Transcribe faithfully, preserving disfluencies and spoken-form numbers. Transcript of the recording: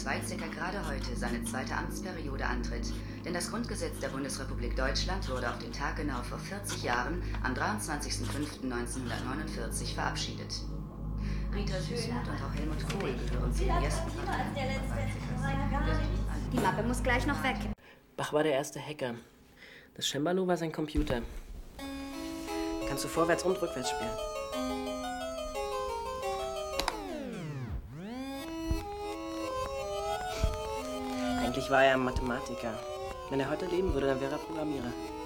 Weizsäcker gerade heute seine zweite Amtsperiode antritt. Denn das Grundgesetz der Bundesrepublik Deutschland wurde auf den Tag genau vor vierzig Jahren, am dreiundzwanzigsten fünften neunzehnhundertneunundvierzig, verabschiedet. Rita Süßmuth und auch Helmut Kohl gehören zu den ersten Parteien. Die Mappe muss gleich noch weg. Bach war der erste Hacker. Das Cembalo war sein Computer. Kannst du vorwärts und rückwärts spielen. Eigentlich war er ein Mathematiker. Wenn er heute leben würde, dann wäre er Programmierer.